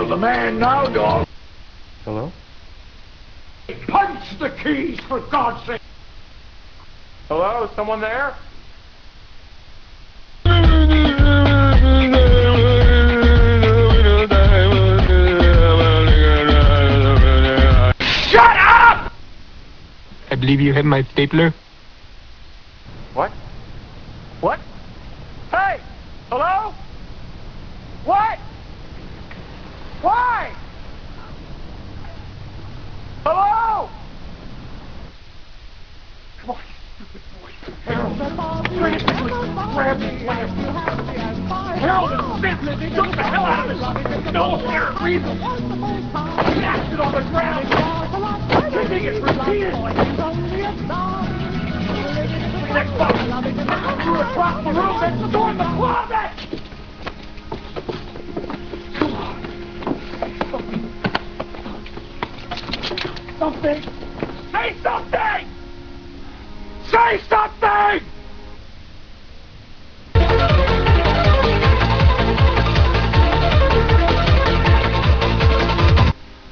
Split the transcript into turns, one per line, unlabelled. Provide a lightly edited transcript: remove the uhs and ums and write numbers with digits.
You're the man now, dog.
Hello?
Punch the keys, for God's sake.
Hello? Is someone there?
Shut up!
I believe you have my stapler.
What? What? Hey! Hello? What? Why? Hello?
Come on, you stupid boy. Harold, grab me. Harold and Smith, get the hell out of this. No apparent reason. Acid on the ground. I think it's repeatedly. Next box. Threw across the room and stormed the closet. Come on. Something. Say something! Say something!